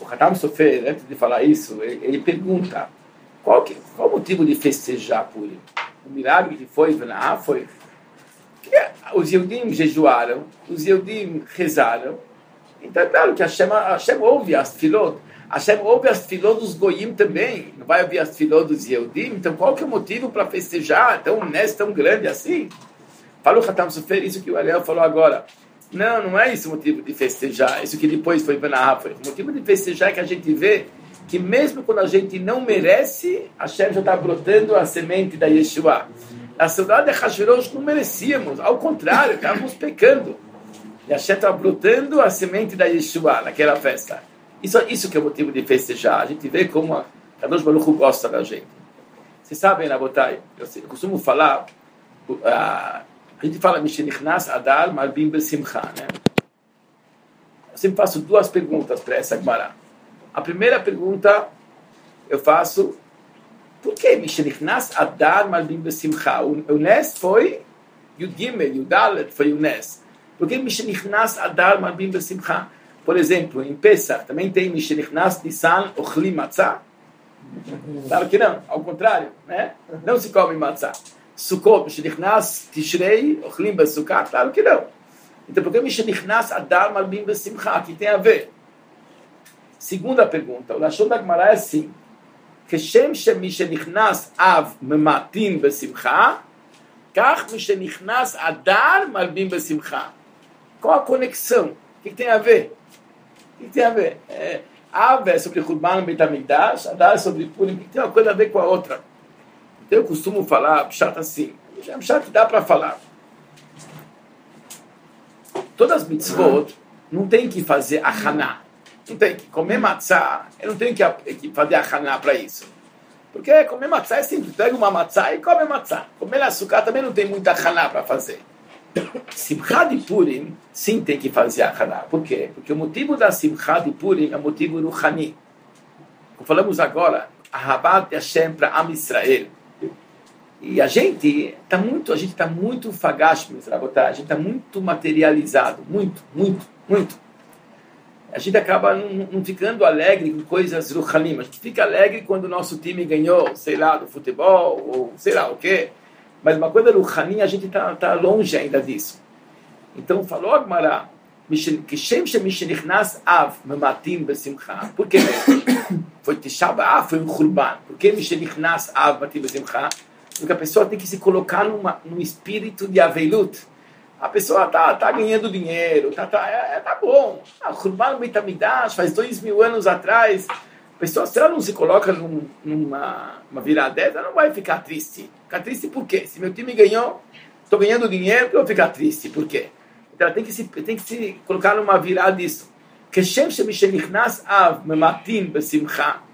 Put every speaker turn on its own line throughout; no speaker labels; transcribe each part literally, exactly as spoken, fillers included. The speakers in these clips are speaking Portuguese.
Hatam Sofer, antes de falar isso, ele, ele pergunta qual, que, qual o motivo de festejar Purim? O milagre que foi, ah, foi que os Yehudim jejuaram, os Yehudim rezaram. Então é claro que Hashem, Hashem ouve as filot. Hashem ouve as filot dos Goyim também. Não vai ouvir as filot dos Yehudim? Então qual que é o motivo para festejar tão honesto, tão grande assim? Falou Hatam Sofer, isso que o Ariel falou agora. Não, não é esse o motivo de festejar. Isso que depois foi Benahá. O motivo de festejar é que a gente vê que mesmo quando a gente não merece, Hashem já está brotando a semente da Yeshua. Na saudade de Hashverosh não merecíamos. Ao contrário, estávamos pecando. E Hashem está brotando a semente da Yeshua naquela festa. Isso, isso que é o motivo de festejar. A gente vê como a Kadosh Baruch Hu gosta da gente. Vocês sabem, Rabotai, eu, eu costumo falar... Uh, A gente fala, Mishenichnas Adar Malbim Besimcha, né? Eu sempre faço duas perguntas para essa Gemara. A primeira pergunta eu faço, por que Mishenichnas Adar Malbim Besimcha? O Nes foi Yud Gimel, Yud Dalet foi o Nes. Por que Mishenichnas Adar Malbim Besimcha? Por exemplo, em Pesach também tem Mishenichnas Nisan Ochli Matzah? Claro que não, ao contrário, né? Não se come matzah. Sukkot, Mishenichnas, Tishrei, Ochlim Besukkah, claro que não. Então, por que Mishenichnas Adar Malbim Besimcha? Que tem a ver? Segunda pergunta, o Lashon da Gemara é assim: Keshem Mishenichnas Av Mematin Besimcha, Kach Mishenichnas Adar Malbim Besimcha. Qual a conexão? O que tem a ver? O que tem a ver? É, Av é sobre Churban Beit HaMikdash, Adar é sobre Purim, que tem uma coisa a ver com a outra. Então eu costumo falar, Pshat assim, é um Pshat que dá para falar. Todas as mitzvot não tem que fazer achaná. Não tem que comer matzah, eu não tenho que fazer achaná para isso. Porque comer matzah é simples, pega uma matzah e come matzah. Comer açúcar também não tem muita achaná para fazer. Simchá de Purim, sim tem que fazer achaná. Por quê? Porque o motivo da Simchá de Purim é o motivo ruchani. Como falamos agora, Ahabat Hashem para Am Israel. E a gente está muito, a gente está muito fagash, a gente está muito materializado, muito, muito, muito. A gente acaba não, não ficando alegre com coisas ruchanim. A gente fica alegre quando o nosso time ganhou, sei lá, do futebol, ou sei lá o quê. Mas uma coisa ruchanim, a gente está tá longe ainda disso. Então, falou Agmará, que Shem Shemishenichnas Av Mematim Besimcha. Por que foi Tisha B'Av, foi um Churban. Por que Mishenichnas Av Mematim Besimcha? Porque a pessoa tem que se colocar numa, num espírito de aveilut. A pessoa está tá ganhando dinheiro, está tá, é, tá bom. Ah, o Churban Beit HaMikdash faz dois mil anos atrás. A pessoa, se ela não se coloca num, numa uma virada dessa, ela não vai ficar triste. Ficar triste por quê? Se meu time ganhou, estou ganhando dinheiro, eu vou ficar triste. Por quê? Então ela tem que se, tem que se colocar numa virada disso. Keshem shemishenichnas av mematin besimcha.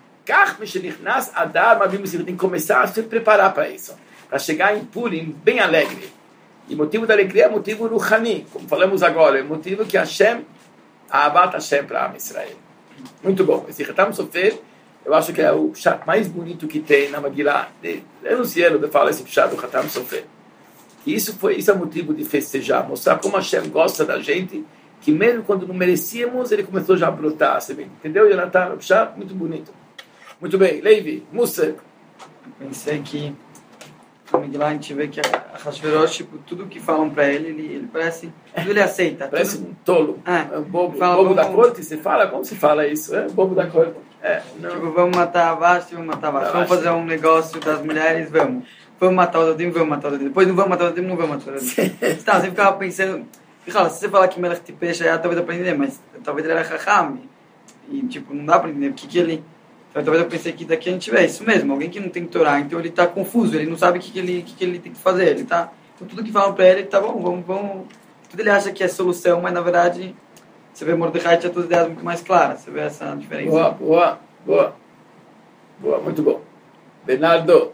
Tem que começar a se preparar para isso, para chegar em Purim bem alegre. E o motivo da alegria é o motivo ruchani, como falamos agora, é o motivo que Hashem, Ahabat Hashem para Am Israel. Muito bom. Esse Hatam Sofer, eu acho que é o pshat mais bonito que tem na Megillah. Eu não sei onde fala esse pshat do Hatam Sofer. E isso, foi, isso é o motivo de festejar, mostrar como Hashem gosta da gente, que mesmo quando não merecíamos, ele começou já a brotar. Entendeu, Jonathan? O pshat muito bonito. Muito bem, Levi, Musa.
Pensei que no Megillah a gente vê que a Hashverosh, tipo, tudo que falam para ele, ele, ele parece, tudo ele aceita.
Parece
tudo...
um tolo.
É,
é um bobo,
fala,
bobo
vamos...
da corte, você fala? Como se fala isso? É bobo da corte. É, não.
Tipo, vamos matar a Vashti, vamos matar a Vashti. Vamos fazer um negócio das mulheres, vamos. Vamos matar o Dodim, vamos matar o Dodim. Depois não vamos matar o Dodim, não vamos matar o Dodim. Tá, você ficava pensando... Fala, se você falar que Melech Tipesh, talvez dá pra entender, mas talvez ele era Chacham. E, tipo, não dá pra entender o que que ele... Então, talvez eu pensei que daqui a gente vê isso mesmo, alguém que não tem Torá, então ele está confuso, ele não sabe o que, que, ele, que, que ele tem que fazer, ele tá, então tudo que falam para ele, tá bom, vamos, vamos, tudo ele acha que é solução, mas na verdade, você vê Mordecai tinha todas as ideias muito mais claras, você vê essa diferença.
Boa, boa, boa, boa, muito bom. Bernardo.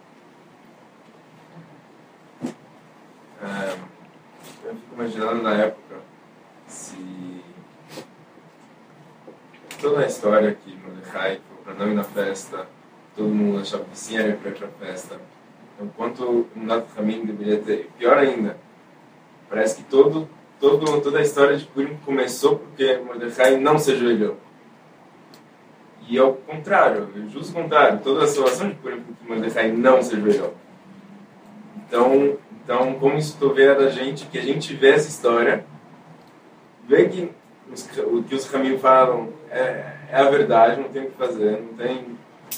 É, eu fico imaginando na época, se toda a história que Mordecai para não ir na festa, todo mundo achava que sim era para ir para a festa. Então, quanto um dado caminho deveria ter, pior ainda, parece que todo, todo, toda a história de Purim começou porque Mordecai não se ajoelhou. E ao contrário, justo o contrário, toda a situação de Purim que Mordecai não se ajoelhou. Então, então, como isso vê da gente, que a gente vê essa história, vê que os, o que os Ramim falam é, é a verdade, não tem o que fazer, não tem...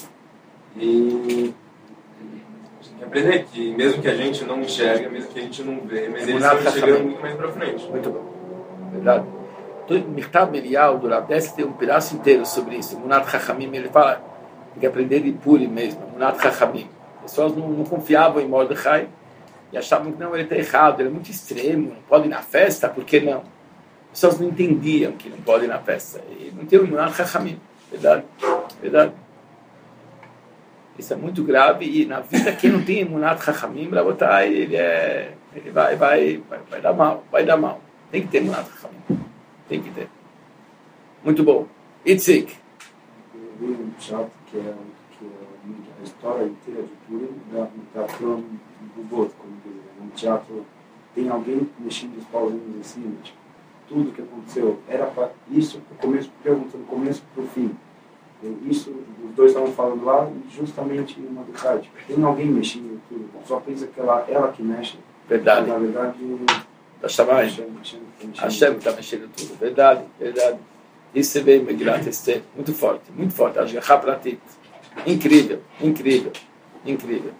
E a gente tem que aprender que, mesmo que a gente não enxerga, mesmo que a gente não vê, mas eles estão chegando muito mais para frente.
Muito bom, verdade. Mirtav Melial, do Rav Dessler, tem um pedaço inteiro sobre isso. Munat Chachamim, ele fala, tem que aprender de Purim mesmo, Munat Chachamim. As pessoas não, não confiavam em Mordecai e achavam que não, ele está errado, ele é muito extremo, não pode ir na festa, por que não? As pessoas não entendiam que não pode ir na festa. E não tem o Munat Chachamim, verdade, verdade. Isso é muito grave e na vida quem não tem Munat Chachamim, para botar ele, é, ele vai, vai, vai, vai dar mal, vai dar mal. Tem que ter Munat Chachamim. Tem que ter. Muito bom. Itzik.
Eu vi um teatro que é, que é a história inteira de Purim, no teatro do Boto, como diz. Um teatro, tem alguém mexendo os pauzinhos assim, tipo, tudo que aconteceu. Era para isso, do começo, pergunta do começo para o fim. Isso, os dois estavam falando lá, e justamente uma do cara, tipo, tem alguém mexendo em tudo. Só pensa que ela, ela que mexe.
Verdade.
Na verdade,
da Shammai. Hashem está mexendo tudo. Verdade, verdade. Isso você vê em Megilat Esther. Muito forte, muito forte. Ashgacha Pratit. Incrível, incrível, incrível.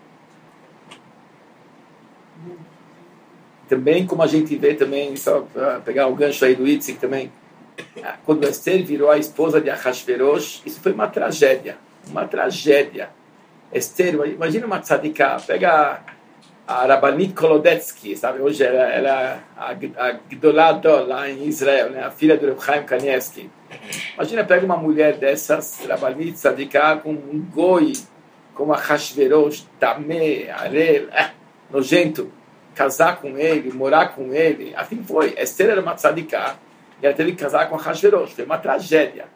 Também, como a gente vê também, só para pegar o gancho aí do Itzik também, quando Esther virou a esposa de Ahasverosh, isso foi uma tragédia. Uma tragédia. Esther, imagina uma tzadiká, pega a Rabanit Kolodetsky, sabe? Hoje ela era a, a Gdolá lá em Israel, né? A filha do Reb Chaim Kanievsky. Imagina, pega uma mulher dessas, Rabanit Tzadiká, com um goi, como a Hashverosh, Tamé, Arel, eh, nojento, casar com ele, morar com ele. Assim foi. Esther era uma tzadiká e ela teve que casar com a Hashverosh. Foi uma tragédia.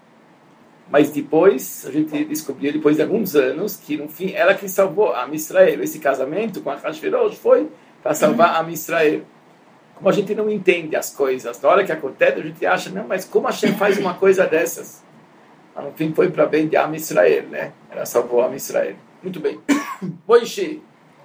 Mas depois, a gente descobriu, depois de alguns anos, que no fim, ela que salvou a Israel. Esse casamento com a Hashverosh foi para salvar a Israel. Como a gente não entende as coisas, na hora que acontece, a gente acha, não, mas como a Hashem faz uma coisa dessas? Mas no fim, foi para bem de Am Israel, né? Ela salvou a Israel. Muito bem. Boishi.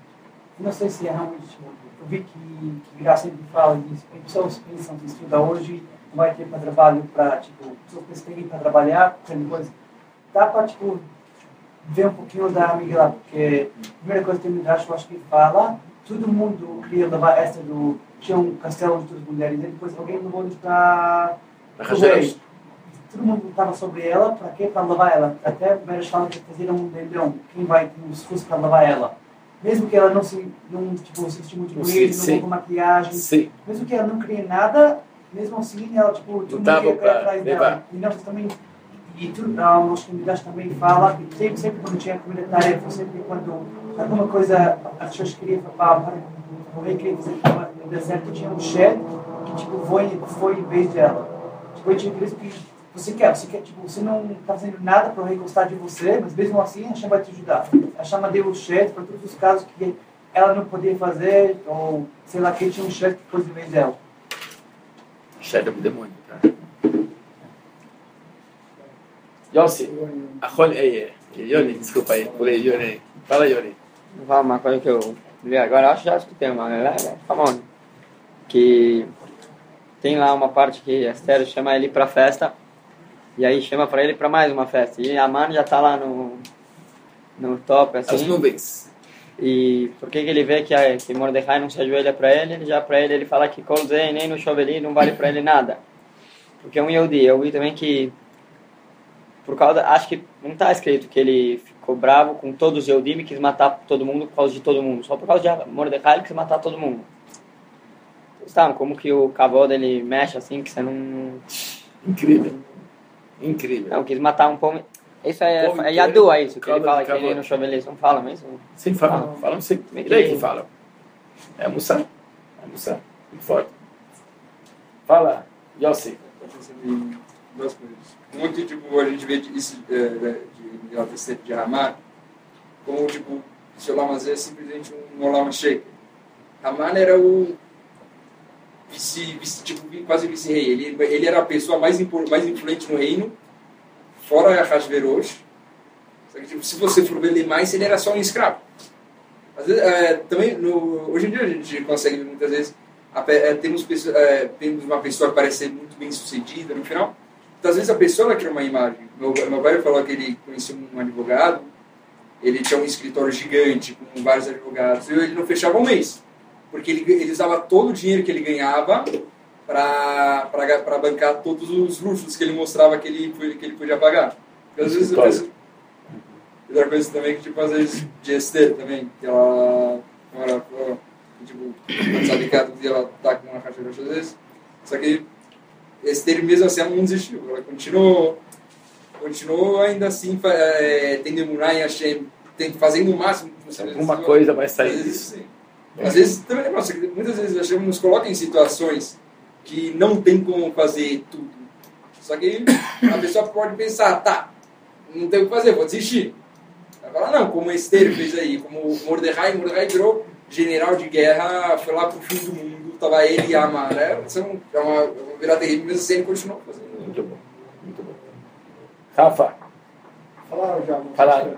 Não sei se é realmente... Eu vi que, que Graça sempre fala disso. As pessoas pensam que estuda hoje vai ter para trabalho para, tipo, pessoas pensam que tem para trabalhar, depois dá para, tipo, ver um pouquinho da amiga lá, porque a primeira coisa que eu me acho, eu acho que fala, todo mundo queria levar essa do, tinha um castelo de todas as mulheres, e depois alguém levou isso para o rei. Todo mundo estava sobre ela, para quê? Para levar ela. Até a primeira falam que faziam um leilão, quem vai com os esforço para levar ela. Mesmo que ela não se, não, tipo, se vestiu muito bonita, não com maquiagem, sim. Mesmo que ela não queria nada, mesmo assim, ela, tipo, todo mundo ia atrás dela. E nós também, e tu, a nossa comunidade também fala que sempre, sempre quando tinha comida tarefa, sempre quando alguma coisa as pessoas queriam para o rei queria fazer no deserto, tinha um chefe que, tipo, foi, foi em vez dela. Tipo, eu tinha visto que você quer, você quer, tipo, você não está fazendo nada para o rei gostar de você, mas mesmo assim, a chama vai te ajudar. A chama deu o chefe para todos os casos que ela não podia fazer, ou sei lá, que tinha um chefe que foi em vez dela.
Chefe do demônio, tá? Yossi, Yoni, desculpa aí, pulei, Yoni. Fala, Yoni.
Vou falar uma coisa que eu vi agora, acho que já escutei uma galera falando que tem lá uma parte que a Esther chama ele pra festa, e aí chama pra ele pra mais uma festa, e a mãe já tá lá no, no top, assim.
As nuvens.
E por que que ele vê que, a, que Mordecai não se ajoelha para ele, ele já para ele ele fala que Kolzei nem no Shoveli não vale para ele nada. Porque é um Yehudi. Eu vi também que, por causa, acho que não está escrito que ele ficou bravo com todos os Yehudim e quis matar todo mundo por causa de todo mundo. Só por causa de Mordecai ele quis matar todo mundo. Sabe, como que o cavalo dele mexe assim, que você não...
Incrível. Incrível.
Não, quis matar um povo... Isso é, é Yadu, é isso, que ele fala que ele no Shoveli, não fala mesmo?
Sim, falam, ah, falam sim. E daí que falam? É Mussar, é Mussar, muito forte. Fala, Yossi.
Duas coisas. Muito, tipo, a gente vê isso de acontecer de Haman, como, tipo, se o Lamazé é simplesmente um Olam Sheikh. Haman era o vice, vice tipo, quase vice-rei. Ele, ele era a pessoa mais, mais influente no reino, fora Hashverosh. Só que, tipo, se você for ver mais, ele era só um escravo. Às vezes, é, também, no, hoje em dia a gente consegue ver muitas vezes, a, é, temos, é, temos uma pessoa que parece ser muito bem sucedida no final. Então, às vezes a pessoa ela cria uma imagem. Meu, meu pai falou que ele conhecia um advogado, ele tinha um escritório gigante com vários advogados, e ele não fechava um mês. Porque ele, ele usava todo o dinheiro que ele ganhava para bancar todos os luxos que ele mostrava que ele, que ele podia pagar. Porque, às vezes, eu penso, outra coisa também que, tipo, às vezes, de Esther também, que ela, ela tipo, quando sabe que ela tá com uma caixa de às vezes, só que Esther mesmo assim, ela não desistiu, ela continuou, continuou ainda assim, é, tendo emuná em Hashem, fazendo o máximo possível.
Alguma coisa vai sair disso.
Às vezes, também, nossa, muitas vezes a Hashem nos coloca em situações que não tem como fazer tudo. Só que a pessoa pode pensar, tá, não tem o que fazer, vou desistir. Ela fala, não, como Esther fez aí, como Mordecai, Mordecai virou general de guerra, foi lá pro fim do mundo, tava ele e a Amar, né? Isso é uma, uma virar terrível, mas assim ele continuou fazendo.
Muito bom, muito bom. Rafa.
Falaram já.
Falaram.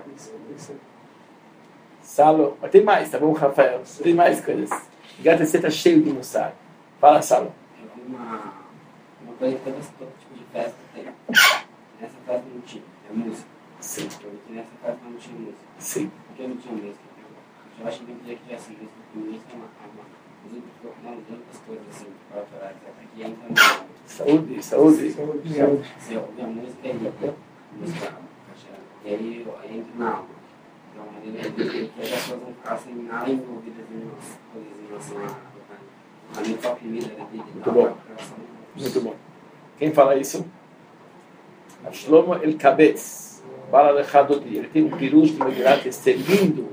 Salo, mas tem mais, tá bom, Rafael? Tem mais coisas. Gata, você tá cheio de mostrar. Fala, Salo.
Eu vi uma, uma coisa que todo, todo tipo de festa tem. Nessa festa não tinha, é música.
Sim.
Eu vi que nessa festa não tinha música.
Sim.
Por que não tinha música? Eu acho que não podia que tivesse música, porque música é uma, uma, uma das outras coisas assim, para orar, etcétera. Que entra no...
Saúde, saúde.
Saúde. Saúde. Se eu ouvir a música, ele música, e aí eu entro na alma. Então, ele que as pessoas vão ficar sem nada envolvidas em umas coisas em relação a a mente oprimida da vida.
Muito bom. Muito bom. Quem fala isso? Shlomo El-Kabetz. Fala de Hadodi. Ele tem um pirush de Megilat Esther lindo.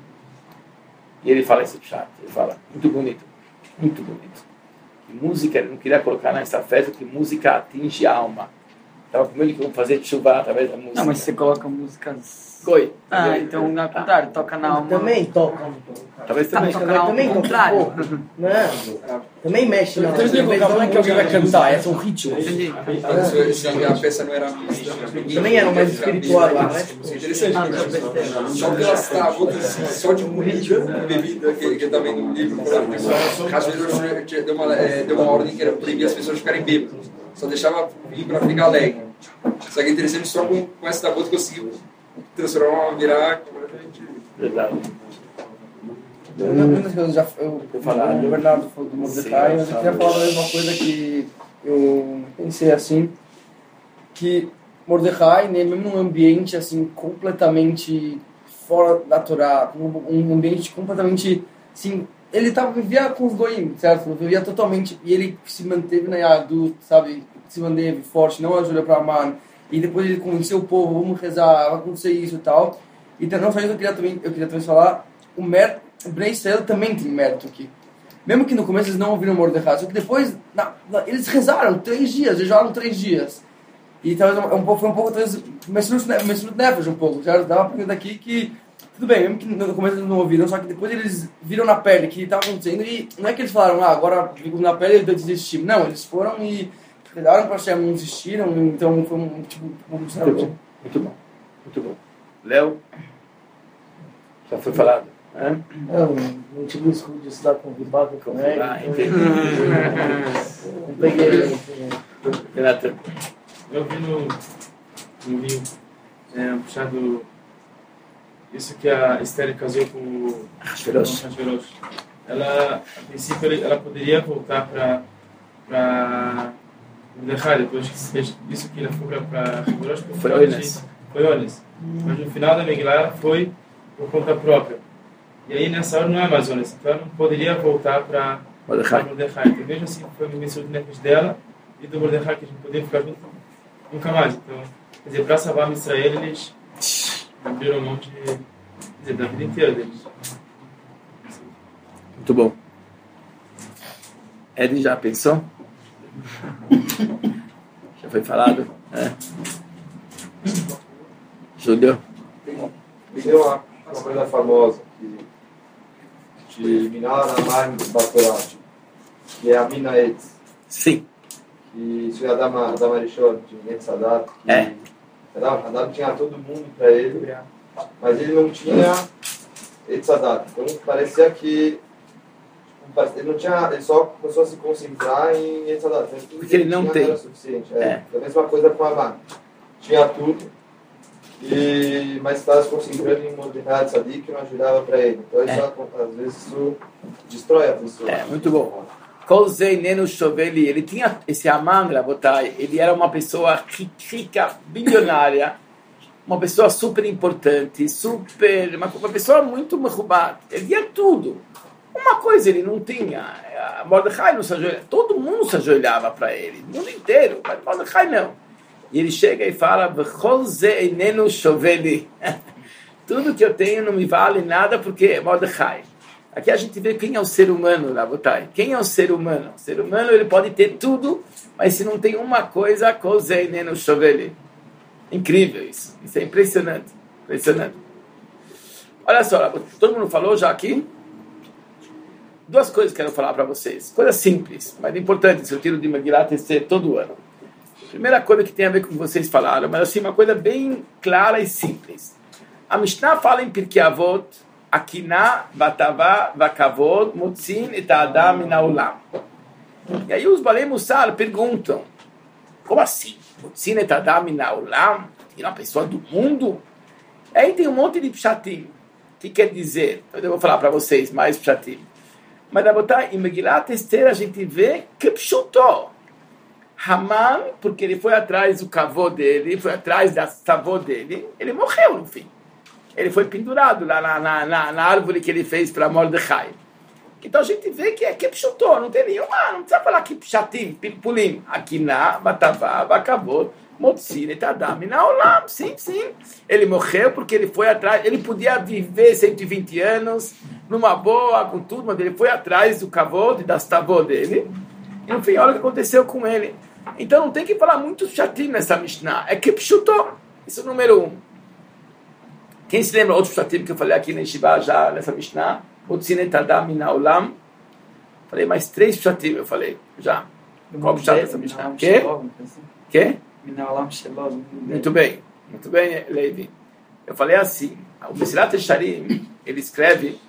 E ele fala esse chat. Ele fala, muito bonito. Muito bonito. Que música, ele não queria colocar nessa festa, que música atinge a alma. Estava com medo que vão fazer chuva através da música.
Não, mas você coloca músicas...
Goi.
Ah,
Goi.
então ao contrário, toca na alma.
Também toca.
Talvez também.
Toca na alma
também
ao
toca
contrário.
um pouco. Não, também mexe na
Então, não é que alguém vai cantar, é um ritmo.
A peça não era mista.
Também era mais espiritual lá, né?
É interessante. Só pelas tábuas, só de comida e bebida, que ele também no livro, às vezes deu uma, deu uma ordem que era proibir as pessoas ficarem bêbadas. Só deixava vir para ficar alegre. Só que é interessante, só com, com essa tábua conseguiu transformar, virar completamente.
Verdade.
Muitas coisas já eu, eu falar, o Bernardo falou do Mordecai, mas eu queria falar da mesma coisa que eu pensei assim, que Mordecai, né, mesmo num ambiente assim completamente fora da Torá, um ambiente completamente assim, ele tava, vivia com os goim, certo? Vivia totalmente, e ele se manteve na Yadut, sabe? Se manteve forte, não ajuda para amar. E depois ele convenceu o povo, vamos rezar, vai acontecer isso e tal. Então, não só isso, eu queria também, eu queria também falar, o mérito, o Bnei Israel também tem mérito aqui. Mesmo que no começo eles não ouviram Mordecai, só que depois, na, na, eles rezaram três dias, jejuaram três dias. E talvez um, um pouco, foi um pouco, talvez, Mesrut Nefesh um pouco, certo? Dá uma pergunta aqui que, tudo bem, mesmo que no começo eles não ouviram, só que depois eles viram na pele que estava acontecendo e não é que eles falaram, ah, agora na pele eles desistimos. Não, eles foram e rezaram para Hashem, não desistiram, então foi um tipo... Um,
muito bom, muito bom, muito bom. Léo? Já foi falado? É?
Não, não tive o escudo de estudar com o Ribaca também.
Ah, entendi.
Não peguei.
Renato.
Eu vi no, no Rio, é, puxado isso que a Esther casou com o Hashverosh. Ela, a princípio, ela poderia voltar para para Mordecai, depois que se fez isso que ela foi para Hashverosh.
Foi Ones.
Foi Ones. Mas no final da Megillah ela foi por conta própria. E aí nessa hora não é mais Ones, então ela não poderia voltar para Mordecai. Então veja assim, foi o início do Nefesh dela e do Mordecai que a gente poderia ficar junto nunca mais. Então, quer dizer, para salvar a Israel, eles abriram mão de, quer dizer, da vida inteira deles.
Muito bom. Ed já pensou? Já foi falado? É. Júlio?
Tem uma, uma coisa famosa que de Minal Naman Batorati, que é a Mina Etz.
Sim.
Que isso é a Dama Rishon, de Netzadat, que
é.
Adam tinha todo mundo para ele, mas ele não tinha Etzadat. Então parecia que ele não tinha, ele só começou a se concentrar em Etzadat.
Porque ele não tem.
Não era suficiente. É. É a mesma coisa com Aman. Tinha tudo, e, mas estava se concentrando em Mordecai Tzadik que não ajudava para ele. Então isso, é. às vezes isso destrói a pessoa.
É, muito bom. Ele tinha esse Aman, ele era uma pessoa rica, bilionária, uma pessoa super importante, super, uma, uma pessoa muito merubada. Ele tinha tudo. Uma coisa ele não tinha. Mordecai não se ajoelhava. Todo mundo se ajoelhava para ele, o mundo inteiro, mas Mordecai não. E ele chega e fala: tudo que eu tenho não me vale nada porque é Mordecai. Aqui a gente vê quem é o ser humano, Rabotai. Quem é o ser humano? O ser humano ele pode ter tudo, mas se não tem uma coisa, incrível isso. Isso é impressionante. Impressionante. Olha só, todo mundo falou já aqui? Duas coisas que eu quero falar para vocês. Coisa simples, mas importante. Se eu tiro de Megillat Esther todo ano. Primeira coisa que tem a ver com o que vocês falaram, mas assim, uma coisa bem clara e simples. A Mishnah fala em Pirkei Avot, Akiná, Vatavá, Vakavod, Motzin et Adam min haolam. E aí os Balei Mussar perguntam, como assim? Motzin et Adam min haolam? Tira uma pessoa do mundo? Aí tem um monte de pshatim. O que quer dizer? Eu vou falar para vocês mais pshatim. Mas na botar em Megillat Esther a gente vê que pshuto. Haman, porque ele foi atrás do cavô dele, foi atrás da savô dele, ele morreu no fim. Ele foi pendurado lá na, na, na, na árvore que ele fez para Mordecai. Então a gente vê que é que pshuto, não tem nenhuma, não precisa falar que pshatim, pilpulim. Akiná, Vatavá, Vakavod, Motzin et Adam min haolam. Sim, sim. Ele morreu porque ele foi atrás, ele podia viver cento e vinte anos, numa boa, com tudo, mas ele foi atrás do cavô, da savô dele. E no fim, olha o que aconteceu com ele. Então não tem que falar muito pshatim nessa Mishnah. É que pshuto. Isso é o número um. Quem se lembra outro pshatim que eu falei aqui na Yeshiva já, nessa Mishnah? Motzin et Adam min haolam. Falei mais três pshatim, eu falei já. Qual pshat dessa Mishnah? Quê? Quê? Muito bem. Muito bem, Levi. Eu falei assim, o Mesilat Yesharim, ele escreve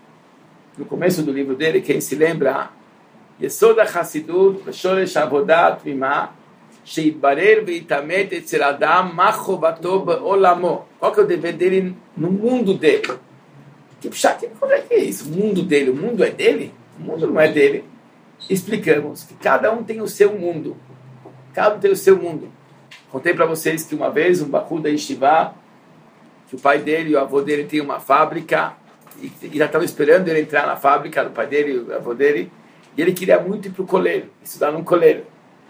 no começo do livro dele, quem se lembra, Yesod HaChassidut v'shoresh avodat mimah sheitbarer veitamet etzel adam ma chovato be'olamo. Qual que é o dever dele no mundo dele? Que pshat, como é que é isso? O mundo dele, o mundo é dele? O mundo não é dele. Explicamos que cada um tem o seu mundo. Cada um tem o seu mundo. Contei para vocês que uma vez um Bahu da Yeshiva, que o pai dele e o avô dele tinham uma fábrica e, e já estavam esperando ele entrar na fábrica, o pai dele e o avô dele. E ele queria muito ir para o coleiro, estudar num coleiro.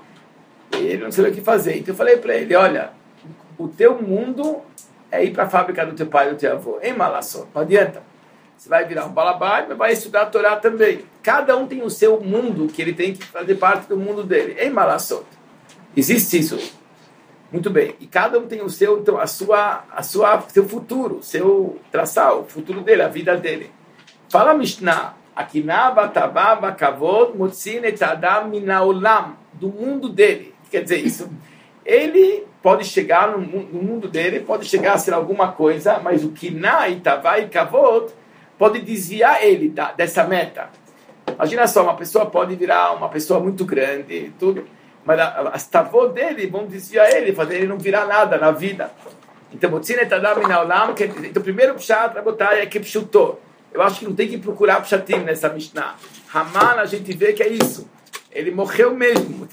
E ele não sabia o que fazer. Então eu falei para ele, olha, o teu mundo é ir para a fábrica do teu pai e do teu avô. Em Malassot, não adianta. Você vai virar um balabai, mas vai estudar a Torá também. Cada um tem o seu mundo, que ele tem que fazer parte do mundo dele. Em Malassot. Existe isso. Muito bem. E cada um tem o seu, então, a sua, a sua, seu futuro, seu traçar, o futuro dele, a vida dele. Fala Mishnah. Akiná, Vatavá, Vakavod, Motzin et Adam min haolam, do mundo dele. Quer dizer isso. Ele pode chegar no, no mundo dele, pode chegar a ser alguma coisa, mas o Kiná, Itavá e Kavod pode desviar ele da, dessa meta. Imagina só, uma pessoa pode virar uma pessoa muito grande, tudo, mas as Tavod dele vão desviar ele, fazer ele não virar nada na vida. Então, Motzin et Adam min haolam, então o primeiro pshat para botar é que pshuto. Eu acho que não tem que procurar pshatim nessa Mishnah. Haman, a gente vê que é isso. Ele morreu mesmo.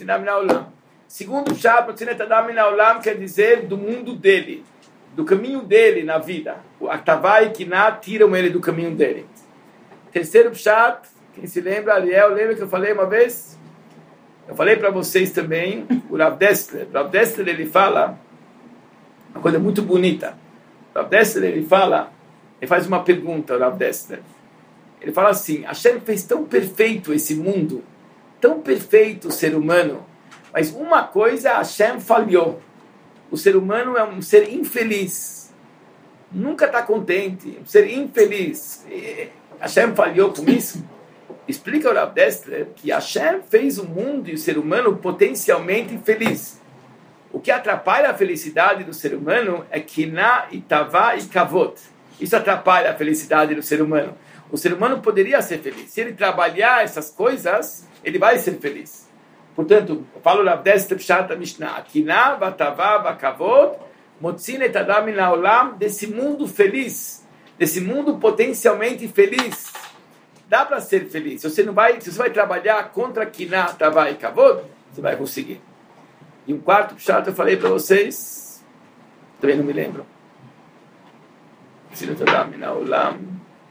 Segundo pshat, quer dizer do mundo dele, do caminho dele na vida. O Atavá e Kiná tiram ele do caminho dele. Terceiro pshat, quem se lembra, Ariel, lembra que eu falei uma vez? Eu falei para vocês também, o Rav Dessler. O Rav Dessler, ele fala uma coisa muito bonita. O Rav Dessler, ele fala... Ele faz uma pergunta, o Rav Dessler. Ele fala assim, Hashem fez tão perfeito esse mundo, tão perfeito o ser humano, mas uma coisa Hashem falhou. O ser humano é um ser infeliz. Nunca está contente, um ser infeliz. E Hashem falhou com isso? Explica o Rav Dessler que Hashem fez o mundo e o ser humano potencialmente infeliz. O que atrapalha a felicidade do ser humano é Kiná, Itavá e Kavod. Isso atrapalha a felicidade do ser humano. O ser humano poderia ser feliz. Se ele trabalhar essas coisas, ele vai ser feliz. Portanto, eu falo na décima Pshat da Mishnah. Kiná, Vatavá, Vakavod, Motzin et Adam min haolam, desse mundo feliz, desse mundo potencialmente feliz. Dá para ser feliz. Se você não vai, se você vai trabalhar contra Kiná, Tavá e Kavod, você vai conseguir. E um quarto Pshat eu falei para vocês, também não me lembro. Motzin et Adam min haolam.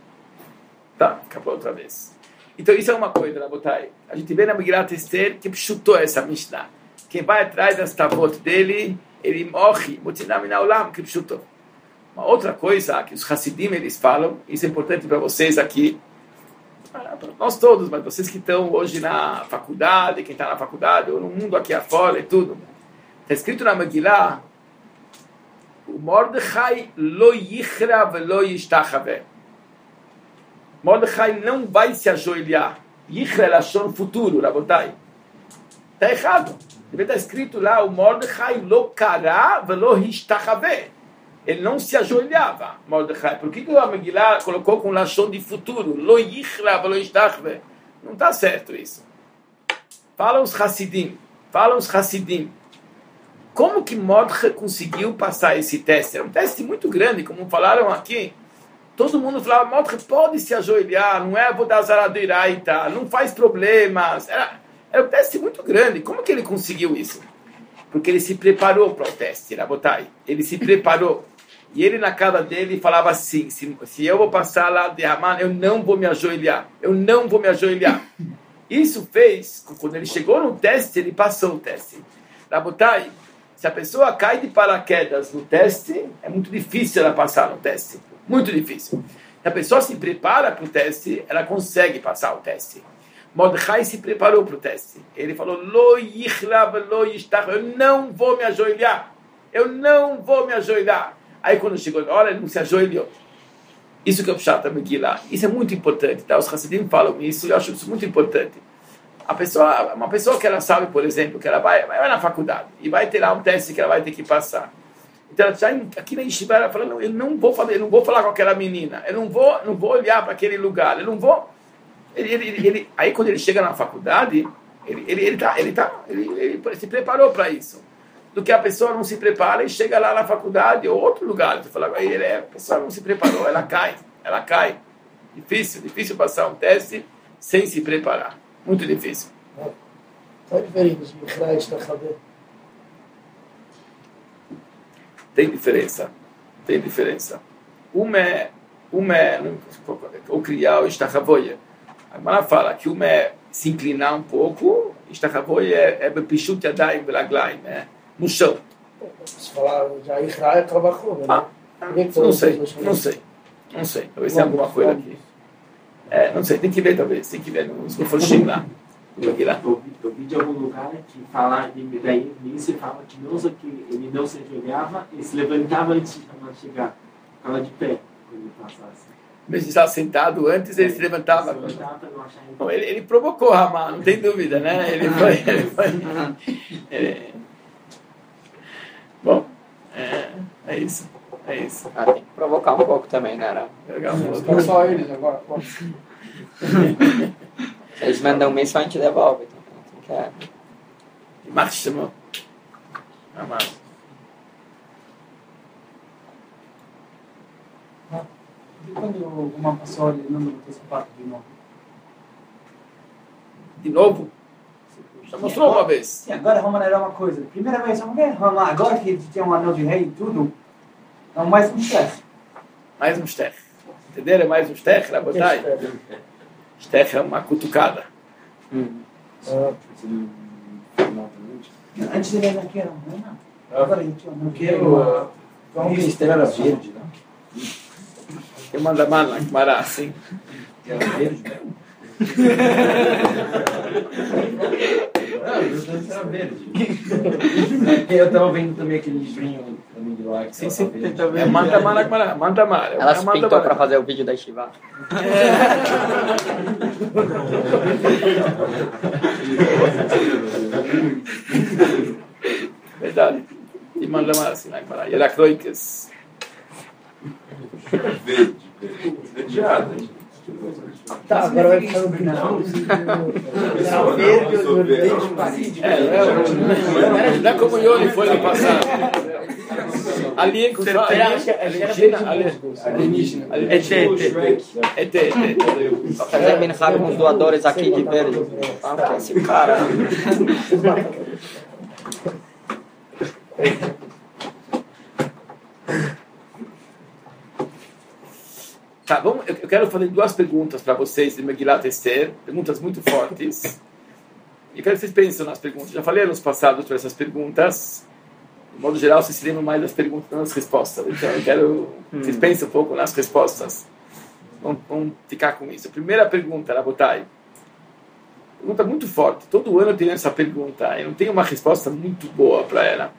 Tá, acabou outra vez. Então isso é uma coisa, Rabotai. A gente vê na Megillat Esther que chutou essa Mishnah. Quem vai atrás das tavot dele, ele morre. Que chutou. Uma outra coisa que os Hassidim eles falam, isso é importante para vocês aqui, para nós todos, mas vocês que estão hoje na faculdade, quem está na faculdade, ou no mundo aqui afora e tudo. Está escrito na Megillah, o Mordechai lo yichra velo yishtachave. Mordechai não vai se ajoelhar. Yichra é lashon futuro, Rabotai. Está errado. Deve estar escrito lá, o Mordechai lo kará velo hishtachave. Ele não se ajoelhava, Mordechai. Por que que o Megillah colocou com lashon de futuro? Lo yichra velo hishtachave. Não está certo isso. Fala os Hassidim. Fala os Hassidim. Como que Mordechai conseguiu passar esse teste? É um teste muito grande, como falaram aqui. Todo mundo falava, Mordechai pode se ajoelhar, não é Vodazara do Iraita, não faz problemas. Era, era um teste muito grande. Como que ele conseguiu isso? Porque ele se preparou para o teste, Rabotai. Ele se preparou. E ele na casa dele falava assim, se, se eu vou passar lá de Haman, eu não vou me ajoelhar. Eu não vou me ajoelhar. Isso fez, quando ele chegou no teste, ele passou o teste. Rabotai, se a pessoa cai de paraquedas no teste, é muito difícil ela passar no teste. Muito difícil. Se a pessoa se prepara para o teste, ela consegue passar o teste. Mordechai se preparou para o teste. Ele falou, Lo yichla velo yishtach, eu não vou me ajoelhar. Eu não vou me ajoelhar. Aí quando chegou a hora, ele não se ajoelhou. Isso que é o Pshat da Megillah. Isso é muito importante. Tá? Os Hassidim falam isso, eu acho isso muito importante. A pessoa, uma pessoa que ela sabe, por exemplo, que ela vai, vai na faculdade e vai ter lá um teste que ela vai ter que passar. Então, já aqui na Yeshiva, ela fala, não, eu não vou fazer, eu não vou falar com aquela menina, eu não vou, não vou olhar para aquele lugar, eu não vou... Ele, ele, ele, ele, aí, quando ele chega na faculdade, ele, ele, ele, tá, ele, tá, ele, ele se preparou para isso. Do que a pessoa não se prepara e chega lá na faculdade ou outro lugar. Você fala, ele é, a pessoa não se preparou, ela cai, ela cai. Difícil, difícil passar um teste sem se preparar. Muito difícil.
Qual a diferença de Mikra e Ishtachaveh?
Tem diferença. Tem diferença. Uma é, uma é o criar o Ishtachavoye. A Gemara fala que uma é se inclinar um pouco, Ishtachavoye é Bepishut Yadayim Velaglaim, no chão.
Se falar já Ikra é trabalho, né?
Não sei, não sei. Não sei. Talvez tenha alguma coisa aqui. É, não sei, tem que ver talvez. Tem que ver nos Meforshim lá.
Eu vi de algum lugar que fala de Medaim, se fala que, não, que ele não se ajoelhava e se levantava antes de chegar. Ficava de pé quando ele passasse.
Mas ele estava sentado antes, ele se levantava. Se levantava não, ele, ele provocou Ramá, não tem dúvida, né? Ele foi. Ele foi ele... Bom, é, é isso. É isso.
Ah, tem que provocar um pouco também, né?
Não só eles agora.
Eles mandam um só a gente devolve. Então, é.
Máximo. Amado.
E quando uma pessoa não botou sapato de novo?
De novo? Já mostrou uma vez.
Sim, agora vamos maneira uma coisa. Primeira vez, vamos ver. Agora que tem um anel de rei e tudo, é mais um shter.
Mais um shter. Entenderam? É mais um shter, Rabotai? Shter é uma cutucada.
Hum.
Antes ele era aqui, não era? Agora ele tinha um
que o shter era verde, né?
Eu mando a mala, Mará, assim.
Era verde, né? Não, era verde. Eu estava vendo também aquele livrinho também de lá.
Sim, sim. É Manda Mala, Mará. Manda Mala.
Ela se pintou para fazer o vídeo da Shiva.
Verdade. de Manlama assim, lá em Pará. Yeracroicas.
Verde, verde. Verdeada.
Tá, agora vai ficar no final. Era verde, o verde de Paris.
É, não é como o Yoni foi no passado. Alien, que fala, alienígena.
É T,
É T, é T.
Fazer bem rápido com os doadores aqui de verde. Ah, esse cara.
Tá, vamos, eu quero fazer duas perguntas para vocês de Megilat Esther, perguntas muito fortes. E quero que vocês pensem nas perguntas. Já falei nos passados sobre essas perguntas. De modo geral, vocês se lembram mais das perguntas do que das respostas. Então, eu quero que vocês pensem um pouco nas respostas. Vamos, vamos ficar com isso. A primeira pergunta, Rabotai. Pergunta muito forte. Todo ano eu tenho essa pergunta. Eu não tenho uma resposta muito boa para ela.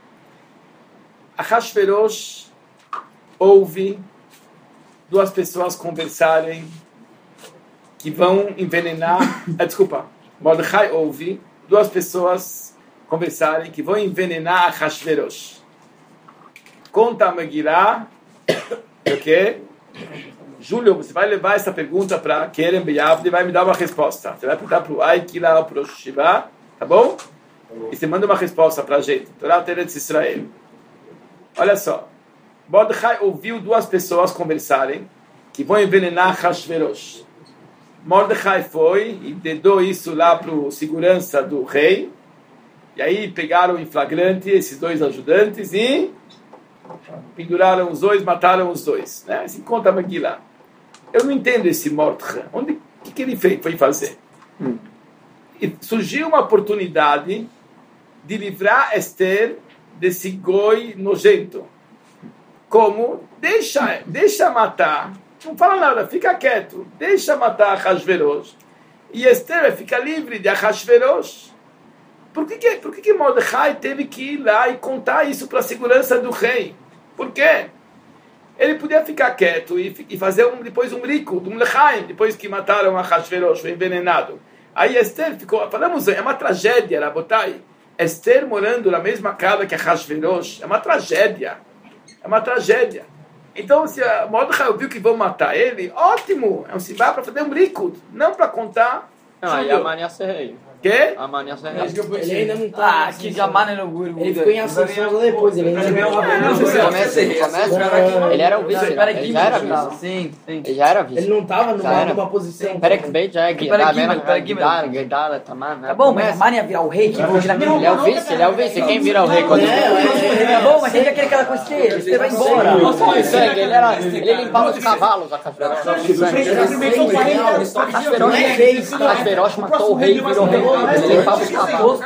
Ahasverosh ouve duas pessoas conversarem que vão envenenar... Ah, desculpa. Mordecai ouve duas pessoas conversarem que vão envenenar a Ahasverosh. Conta a Megillah, ok? Júlio, você vai levar essa pergunta para Kerem Beyavde e vai me dar uma resposta. Você vai perguntar para o Aikila ou para o Shiva, tá bom? E você manda uma resposta para a gente. Torá Teretz Israel. Olha só. Mordecai ouviu duas pessoas conversarem que vão envenenar Ahasverosh. Mordecai foi e dedou isso lá para o segurança do rei. E aí pegaram em flagrante esses dois ajudantes e penduraram os dois, mataram os dois. Né? Assim conta a Megillah. Eu não entendo esse Mordecai. O que, que ele fez, foi fazer? Hum. E surgiu uma oportunidade de livrar Esther desse goi nojento. Como? Deixa, deixa matar. Não fala nada, fica quieto. Deixa matar Ahasverosh. E Esther vai ficar livre de Ahasverosh. Por que que, por que que Mordecai teve que ir lá e contar isso para a segurança do rei? Por quê? Ele podia ficar quieto e, e fazer um, depois um rico, um lechaim, depois que mataram Ahasverosh, foi envenenado. Aí Esther ficou, falamos, é uma tragédia, Rabotai. Esther morando na mesma casa que Ahasverosh, é uma tragédia. É uma tragédia. Então, se a Mordecai viu que vão matar ele, ótimo, é um sinal para fazer um rico, não para contar.
Não, aí a mania ser rei.
Quê?
A mania ser rei.
Ele ainda não tá.
Ah, que Jamana no Guru.
Ele ficou em ascensão depois. Ele ainda não
começa, ele começa. Ele era o vice. Ele já era vice.
Sim, sim.
Ele já era vice.
Ele não tava numa, numa posição.
Peraí que veio, já é Guidar, Guidar, Guidar, Tamar.
Tá bom, mas a Mania virar o rei, que vão tirar
Ele é o vice, ele é o vice. Quem vira o rei quando ele
Tá bom, mas ele quer aquela coisa que ele vai embora.
Ele era, ele limpava os cavalos, a Ahasverosh matou o rei e virou rei. Ele limpava os cavalos.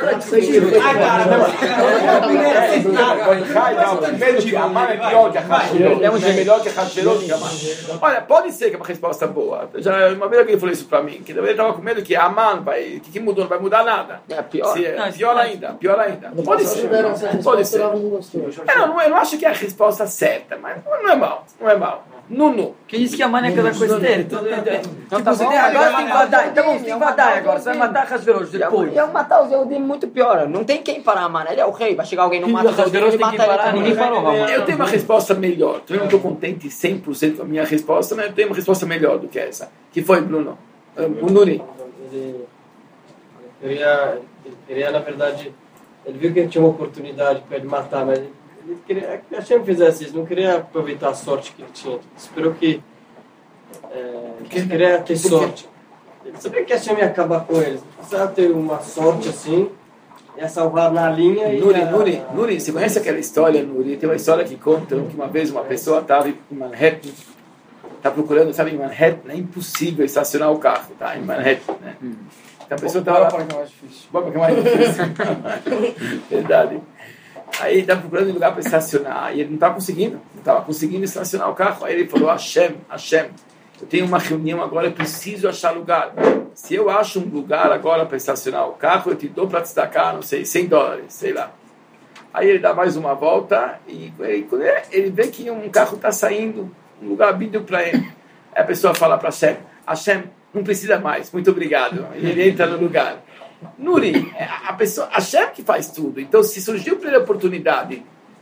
Ele é um melhor que Ahasverosh. Olha, pode ser que é uma resposta boa. Já uma vez alguém falou isso para mim, que ele estava com medo que Aman vai, que, que mudou, não vai mudar nada.
É pior.
Se, é, pior ainda, pior ainda. Pode ser. Pode ser. É, não, eu não acho que é a resposta certa, mas não é mal, não é mal. Nuno.
Quem disse que a Mania é aquela coisa dele?
Então tá bom,
agora tem que matar. Então vamos tem que matar agora. Você vai matar Ahasverosh depois.
Eu matar os Yehudim muito pior. Não tem quem parar a Mania. Ele é o rei. Vai chegar alguém no mata os Yehudim e mata ele. Ninguém parou.
Eu tenho uma resposta melhor. Eu não estou contente cem por cento com a minha resposta, mas eu tenho uma resposta melhor do que essa. Que foi, Bruno? O Nuri.
Ele queria, ele queria, na verdade, ele viu que ele tinha uma oportunidade para ele matar, mas ele, ele queria que a Hashem fizesse isso, não queria aproveitar a sorte que ele tinha. Ele esperou que é, ele queria ter sorte. Ele sabia que a Hashem ia acabar com eles. Ele precisava ter uma sorte assim, ia salvar na linha e...
Nuri,
ia...
Nuri, Nuri, você conhece aquela história, Nuri? Tem uma história que conta que uma vez uma pessoa estava em Manhattan, está procurando, sabe, em Manhattan, é impossível estacionar o carro, tá? Em Manhattan, né? Hum. Então a pessoa estava lá...
Bora para que é mais difícil.
Bora para que é mais difícil. Verdade. Aí ele estava procurando um lugar para estacionar e ele não estava conseguindo, não estava conseguindo estacionar o carro. Aí ele falou, Hashem, Hashem, eu tenho uma reunião agora, eu preciso achar lugar. Se eu acho um lugar agora para estacionar o carro, eu te dou para destacar, não sei, cem dólares, sei lá. Aí ele dá mais uma volta e ele, ele vê que um carro está saindo, um lugar abrindo para ele. Aí a pessoa fala para Hashem, Hashem, não precisa mais, muito obrigado. E ele entra no lugar. Nuri, a pessoa, Hashem que faz tudo. Então, se surgiu para ele a oportunidade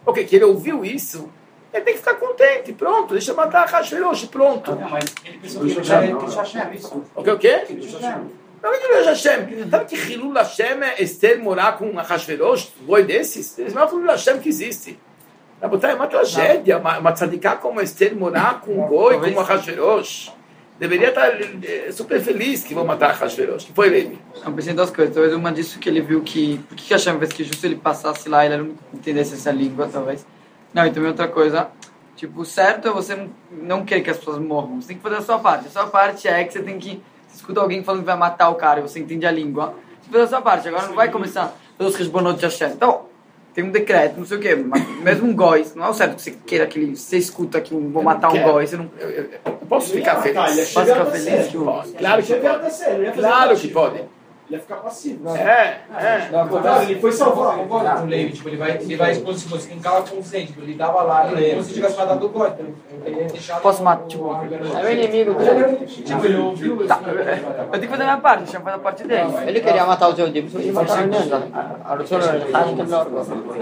Ok, que ele ouviu isso, ele tem que ficar contente, pronto, deixa eu matar Hashverosh, pronto.
Não, mas ele pensou que ele já Hashem, isso.
O que, o quê? Não, ele não é Hashem. Sabe que Hilul Hashem é Esther morar com Hashverosh, um boi desses? Eles não é o Hilul Hashem que existe. É uma tragédia, uma, uma tzadiká como Esther morar com um boi, como a Hashverosh. Deveria estar é, super feliz que vão matar Hashverosh. Que foi ele?
Eu pensei em duas coisas. Talvez uma disso que ele viu que... Por que Hashem fez que justo ele passasse lá, ele não entendesse essa língua, talvez. Não, e também outra coisa. Tipo, certo é você não, não querer que as pessoas morram. Você tem que fazer a sua parte. A sua parte é que você tem que... Você escuta alguém falando que vai matar o cara e você entende a língua. Você faz a sua parte. Agora não vai começar a fazer os resbonot de Hashem. Então... Tem um decreto, não sei o quê, mas mesmo um goi, não é o certo que você queira que ele, você escuta que vou matar um goi, você não...
Eu, eu, eu posso ficar feliz?
Posso ficar feliz? Que o...
Claro que pode. Claro que pode.
Ele ia ficar passivo.
É, é.
Não, ele foi salvar, concorda com o Levi, tipo, ele vai, ele vai expor se você não cala consciente, tipo, ele tava lá, ele não se tivesse matado o goi, então ele ia deixar...
Posso matar, tipo, é meu inimigo.
Tipo, ele ouviu...
Tá, eu tenho que fazer a minha parte, deixa eu fazer a parte dele.
Ele queria matar o Zeudim, você ia matar o Nanda. A Rossora acha que é melhor.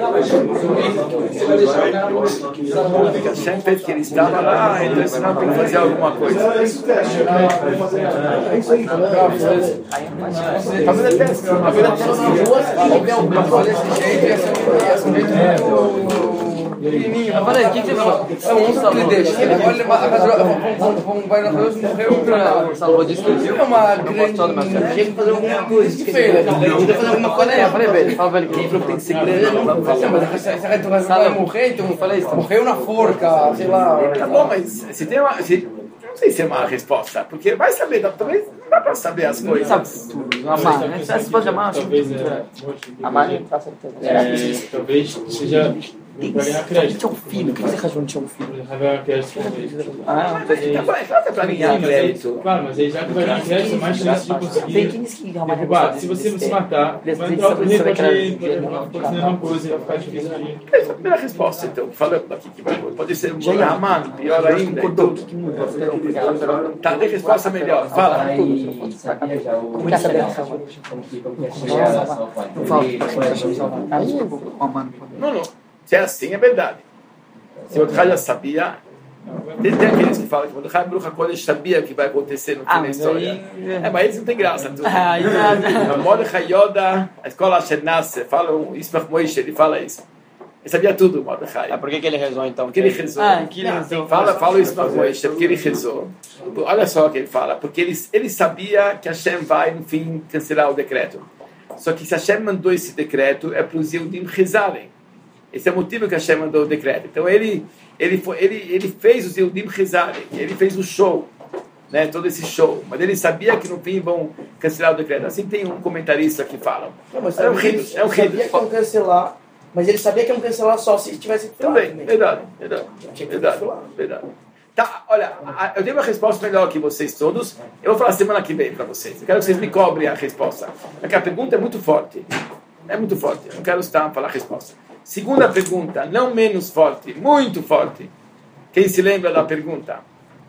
Você vai deixar o cara...
Porque Hashem fez que ele estava lá, então senão tem que fazer alguma coisa.
É isso, teste. É isso aí.
Fazendo teste. A vida é
Alguém alguma coisa desse jeito, ia ser um jeito pequenininho.
Eu falei, o que você falou?
É um monstro que ele deixa. Ele agora ele vai na Deus, morreu pra...
Salvou disso.
É uma grande...
Tinha que fazer alguma coisa.
Que feira.
Tinha que fazer alguma coisa.
Eu falei, velho, fala, velho,
Quem falou que tem que ser grande, não vai fazer.
Mas você vai morrer, então morreu na forca, sei lá.
Tá bom, mas se tem uma... Se, não sei se é uma resposta, porque vai saber, talvez não dá pra saber as coisas.
Sabe tudo, amar, né? Você pode amar, acho
Talvez,
que
é,
Amar não tá certeza.
é, talvez seja pra ganhar crédito.
tinha um filho, o que você achou de tinha um filho?
Vai ganhar crédito, talvez.
Ah,
Mas tá bom, é claro que é pra ganhar crédito.
Claro, mas aí já que vai ganhar crédito, mais chance de conseguir derrubar. Se você não se matar, vai entrar outro nível, pode fazer uma coisa, vai ficar difícil de...
Essa é a primeira resposta, então. Falando aqui que vai, pode ser um Raman, pior ainda. Tá, dê resposta melhor. Fala.
Sabia já o... Como que é
Não, não. Se é assim, é verdade. Se o Mordecai já sabia... Tem, tem aqueles que falam que o Mordecai Baruch HaKodesh sabia o que vai acontecer no fim da história. É, mas eles não tem graça. O Mordecai Yoda, a escola Asher Nasser, fala o Ismach Moishe, ele fala isso. Ele sabia tudo, o Mordecai.
Ah, por que, que ele rezou então?
Porque ele rezou.
Ah, que ele rezou.
Fala, fala o Ismach Moishe, porque ele rezou. Olha só o que ele fala. Porque ele, ele sabia que Hashem vai, no fim, cancelar o decreto. Só que se Hashem mandou esse decreto, é para os Yehudim rezarem. Esse é o motivo que Hashem mandou o decreto. Então ele, ele, foi, ele, ele fez os Yehudim rezarem. Ele fez o show, né, todo esse show. Mas ele sabia que no fim vão cancelar o decreto. Assim tem um comentarista que fala.
Não, mas
é um ritmo. É um
ele sabia que iam cancelar, mas ele sabia que iam cancelar só se tivesse...
Também, verdade, verdade. Verdade, verdade. Tá, olha, eu dei uma resposta melhor que vocês todos. Eu vou falar semana que vem para vocês. Eu quero que vocês me cobrem a resposta. Porque a pergunta é muito forte. É muito forte. Eu não quero estar a falar a resposta. Segunda pergunta, não menos forte, muito forte. Quem se lembra da pergunta?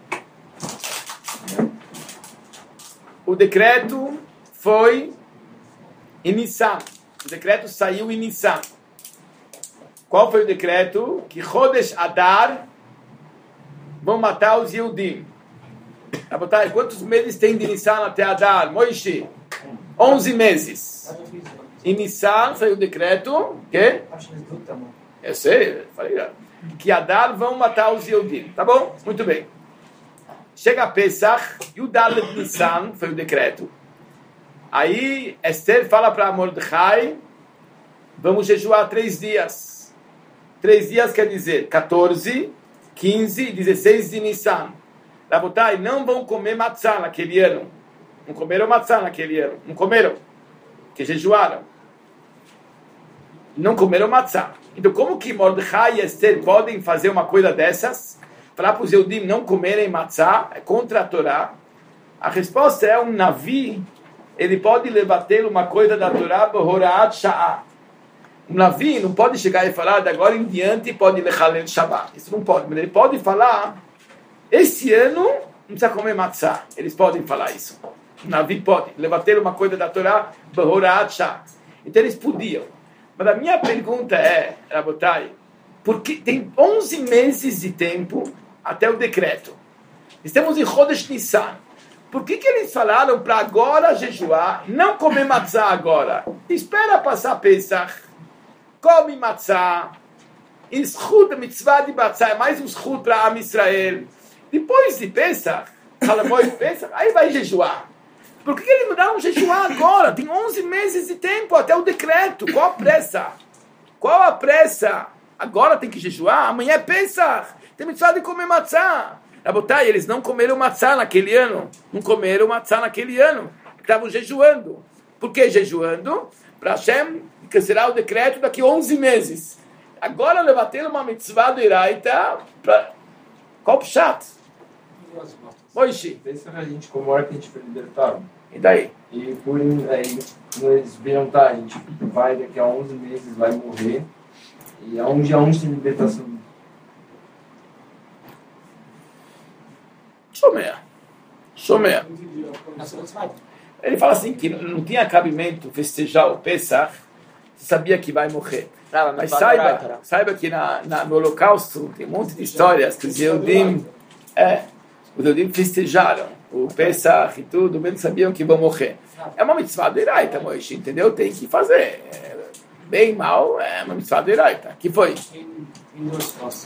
O decreto foi em Nissan. O decreto saiu em Nissan. Qual foi o decreto? Que Chodesh Adar vão matar os Yehudim. Quantos meses tem de Nissan até Adar? Moishe? onze meses. Em Nissan saiu o decreto que? Eu sei, falei, que Adar vão matar os Yehudim. Tá bom? Muito bem. Chega a Pesach, Yudal de Nissan, foi o decreto. Aí Esther fala para Mordecai, vamos jejuar três dias. Três dias quer dizer quatorze, quinze e dezesseis de Nissan. Rabotai, não vão comer matzah naquele ano. Não comeram matzah naquele ano. Não comeram. Que jejuaram. Não comeram matzah. Então, como que Mordecai e Esther podem fazer uma coisa dessas? Falar para os Yehudim não comerem matzah, é contra a Torá. A resposta é um navi, ele pode levater uma coisa da Torá, Bohoraat Sha'ah. Um navi não pode chegar e falar, de agora em diante pode lechalel Shabbat. Isso não pode, mas ele pode falar, esse ano não precisa comer matzah. Eles podem falar isso. Um navi pode levater uma coisa da Torá, Bohoraat Sha'ah. Então eles podiam. Mas a minha pergunta é, Rabotai, Porque tem onze meses de tempo até o decreto. Estamos em Chodesh Nissan. Por que, que eles falaram para agora jejuar, não comer matzá agora? Espera passar Pesach, come matzá, Ischut, mitzvah de matzá, é mais um schut para Am Israel. Depois de Pesach, Pesach, aí vai jejuar. Por que, que eles não jejuar agora? Tem onze meses de tempo até o decreto. Qual a pressa? Qual a pressa? Agora tem que jejuar, amanhã é Pesach. Tem mitzvah de comer matzá. Rabotai, eles não comeram matzá naquele ano. Não comeram matzá naquele ano. Estavam jejuando. Por que jejuando? Para Hashem cancelar o decreto daqui a onze meses. Agora levaram uma mitzvah do Iraita para... Qual o pshat? Moishi.
Pensa a gente como hora que a gente foi libertado.
E daí?
E por aí, eles viram, tá, a gente vai daqui a onze meses, vai morrer. E aonde, aonde tem libertação?
Shomea. Shomea. Ele fala assim que não tinha cabimento festejar o Pesach, você sabia que vai morrer.
Não,
mas saiba, saiba que na, na, no Holocausto tem um monte de histórias que os Yehudim, é, os Yehudim festejaram o Pesach e tudo, mesmo sabiam que vão morrer. É uma mitzvah de Iraita, Moishe, entendeu? Tem que fazer. É, bem, mal, é uma mitzvah de Iraita. Que foi?
Em duas costas,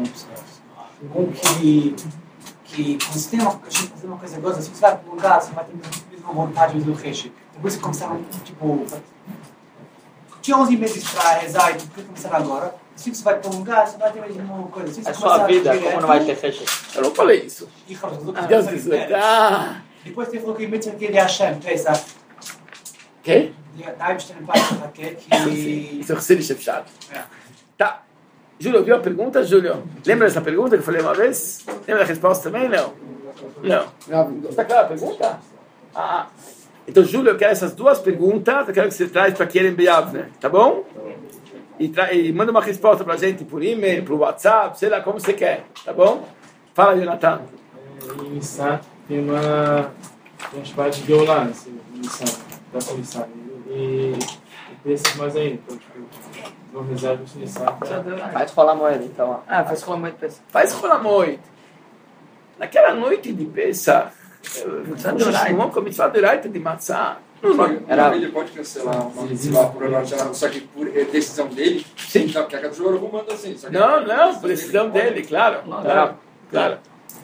um que que quando você tem uma, fazer uma coisa gostosa, se você vai para um lugar, você vai ter a mesma vontade do reche. Depois você começa a, tipo, tinha onze meses para rezar e depois começar agora. Se você vai para um lugar, você vai ter a mesma coisa. Se você
é sua vida, direto, como não vai ter reche?
Eu não falei isso.
E, ah,
Deus Deus ah.
Depois você falou que mitzvah que ele é Hashem, Pesach.
Que?
Da Einstein Pesach, que...
Isso é o que você fechado. Tá. Júlio, viu a pergunta, Júlio? Lembra dessa pergunta que eu falei uma vez? Lembra da resposta também? Não. Não. Está clara a pergunta? Ah. Então, Júlio, eu quero essas duas perguntas, eu quero que você traz para Keren Beyavner, tá bom? E, tra- e manda uma resposta para a gente por e-mail, por WhatsApp, sei lá, como você quer, tá bom? Fala, Jonathan.
É, em Issa tem uma tem uma chamada de Geulah, assim, em Issa, da Issa. E, e desses mais ainda, então, tipo, vou rezar junto em Issa.
Faz rolar moeda, então. Ah, faz rolar moeda.
Faz rolar moeda. Naquela noite de Pesach, vamos começar a direita de matzá.
Era... Ele pode cancelar uma mitzvah por Arachá, só que por decisão dele?
Sim.
Não, porque a Kadosh Baruch Hu manda assim.
Não, não, por decisão dele, claro. Claro, claro.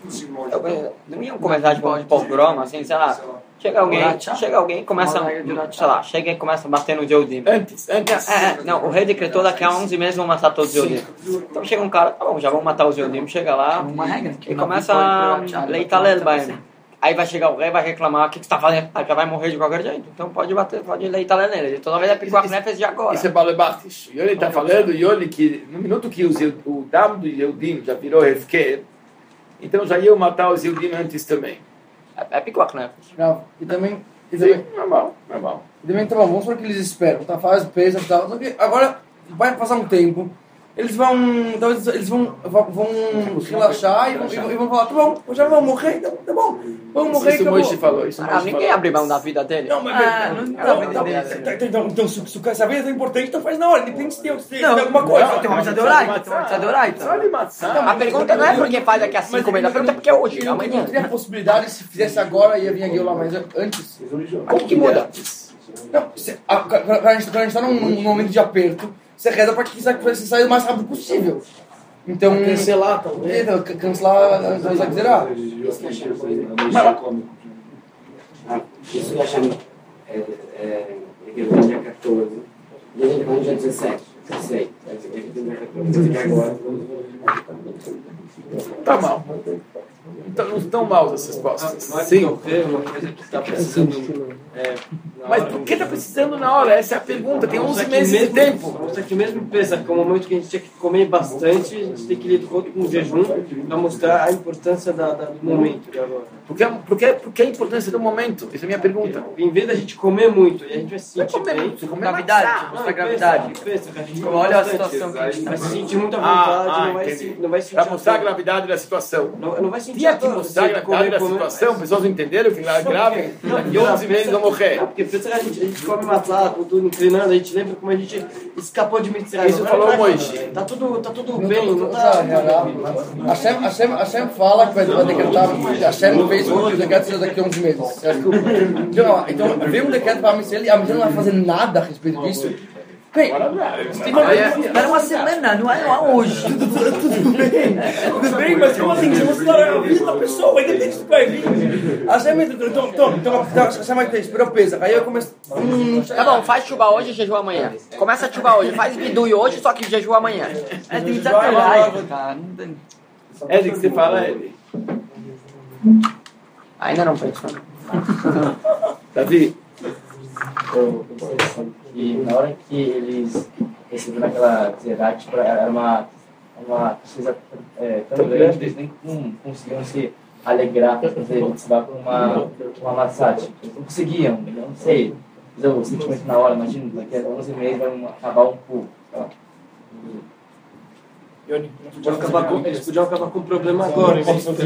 Não ia começar tipo um pogrom, assim, sei lá. Chega alguém, chega alguém e começa, sei lá, chega e começa a bater no Yehudim.
Antes, antes.
É, não, o rei decretou daqui a onze meses vão matar todos os Yehudim. Então chega um cara, tá bom, já vão matar os Yehudim, chega lá e começa a leitar lelbaim. Aí vai chegar o rei, vai reclamar, o que, que você está fazendo? Ah, já vai morrer de qualquer jeito. Então pode bater, pode leitar nele. Toda vez é picuar nefes de agora.
Isso é balebatish. Yoli está falando, Yoli, que no minuto que o dam do Yehudim já virou refker, então já iam matar os Yehudim antes também.
É, é picuar nefes.
Não, e também... E também
normal, normal.
E também, tá bom, vamos supor que eles esperam, tá? Faz, pesa e tal. Só que agora vai passar um tempo, eles vão... Então eles, eles vão, vão, vão relaxar e vão, e vão falar, tá bom, já vão morrer, então tá bom. Vamos morrer,
isso
acabou.
Isso falou, isso
ah, ninguém falou. Abre mão da vida dele.
Não, mas...
Ah,
não,
não,
não,
não,
então,
dele.
então, então, se, se a vida é tão importante, então faz na hora, independente se tem, se tem alguma coisa.
Não, tem uma coisa de orar, tem uma coisa de orar. A pergunta não é porque faz daqui a cinco meses, a pergunta é porque é hoje, amanhã.
Não teria a possibilidade, se fizesse agora, ia vir a Guilherme lá mais antes.
Como que muda?
Não, se, a, quando a gente está num, num momento de aperto, você reza para que você saia o mais rápido possível. Então,
cancelar talvez.
É, cancelar as Zagzerá.
Isso que achamos é, é, é que no dia quatorze, desde o dia dezessete, não sei, agora.
Tá mal. Então, não estão mal as respostas.
Não é
Sim.
uma coisa que está precisando. É,
Mas por que está precisando na hora? Essa é a pergunta. Tem onze meses de tempo.
Mostra que mesmo pensa que é um momento que a gente tinha que comer bastante, a gente tem que ir com o jejum para mostrar a importância da, da, do momento de agora.
Porque, porque, porque a importância do momento? Essa é a minha pergunta.
Em vez da gente comer muito, e a gente vai se sentir
comer
bem.
muito, comer
gravidade, mostra gravidade.
Olha a situação que a gente vai se sentir muita vontade,
ah,
não, vai se, não vai sentir.
Para mostrar a gravidade da situação.
Não, não vai sentir.
Tinha que mostrar a gravidade da situação, pessoas não entenderam que era grave. E onze meses vão morrer.
Porque pensa que a gente, a gente come matzá, tudo inclinando, a gente lembra como a gente escapou de Mitzrayim.
Isso falou Moisés.
Tá tudo, tá tudo bem, não tá...
Hashem, Hashem, Hashem fala que vai, vai decretar, Hashem fez o decreto seja daqui a uns meses. Então, então veio um decreto para a Mitzrayim e a Mitzrayim não vai fazer nada a respeito disso. Bem,
era uma semana, não é hoje.
Tudo bem, tudo bem, mas como assim? Você mostrar a vida da pessoa, ainda tem que ficar ali. Hashem, então, então, então, Hashem vai ter, esperou pesa. Aí eu comecei. Hum,
tá bom, faz chuva hoje e jejua amanhã. Começa a chuva hoje, faz vidui hoje, só que jejua amanhã.
É, tem que desafiar, cara.
É de que você fala, ele.
Ainda não penso.
Davi.
E na hora que eles receberam aquela Zerat, era uma, uma precisa é, tão grande que eles nem hum, conseguiam se alegrar, fazer mitzvah com uma, uma massagem. Eles não conseguiam, eu não sei. O sentimento na hora, imagina, daqui a onze meses vai acabar um pouco.
Podiam acabar com, eles podiam acabar com o problema agora.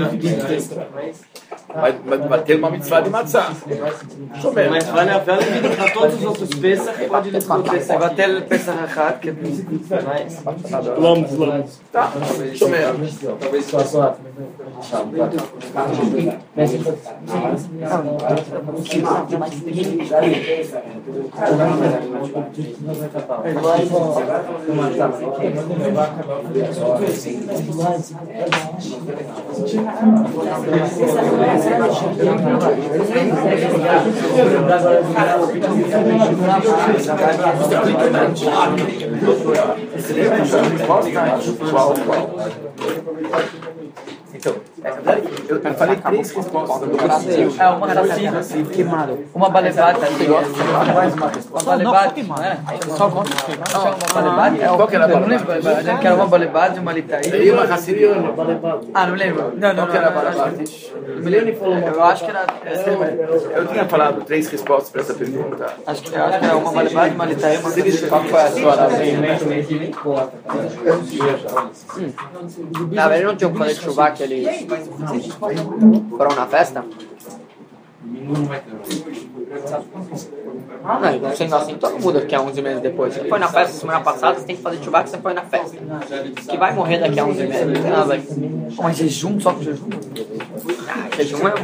Mas, mas bater uma mitzvah de matzah.
Mas vale a pena vir para todos os outros peças, pode lhes acontecer.
Vai ter Pesach Echad, que é
mais.
Vamos, vamos. Tá, deixa eu ver.
Talvez só só.
Então, eu, eu falei três respostas do Brasil.
É, uma racina queimada. Uma balevata. Uma balevata. Só conta. Uma balevata.
Qual que era a
Eu não lembro. Que era uma balevata e uma litaí.
E uma racina e uma balevata.
Ah, não lembro. Não, não,
Qual que era a balevata?
Eu acho que era...
Eu tinha falado três respostas para essa pergunta.
Acho que era uma balevata, uma litaí, uma...
Qual foi a sua?
Na verdade, não tinha que fazer chuva que eles foram na festa? Não, sendo assim, todo mundo aqui há onze meses depois. Você foi na festa semana passada, você tem que fazer chuva que você foi na festa. Que vai morrer daqui a onze meses. Não tem nada aqui.
Mas jejum, só com jejum?
Ah, jejum é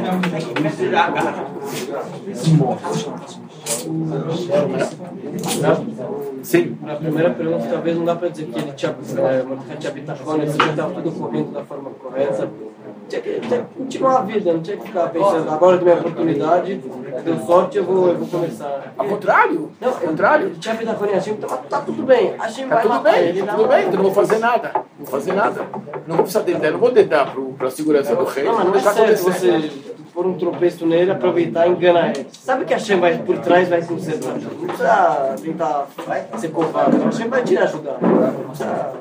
Sim.
Na primeira pergunta, talvez não dá para dizer que ele tinha, é, Mordecai tinha bitachon, ele já estava tudo correndo da forma correta. Tinha que, tinha que continuar a vida, não tinha que ficar pensando, agora é minha oportunidade, deu sorte, eu vou, eu vou começar.
Ao contrário?
Não,
ao contrário.
Ele tinha bitachon e assim, então tá tudo bem. A gente
Tá
vai
tudo
matar
bem,
ele.
tá tudo bem, eu não vou fazer nada. Não vou fazer nada. Não vou precisar dedar, não vou dedar para a segurança do rei.
Não, mas
Não
não é
deixar
certo
acontecer.
você pôr um tropeço nele, aproveitar e enganar ele. Sabe que a Hashem vai por trás vai consertar. Não precisa tentar ser covarde. A Hashem vai te ajudar. Não precisa...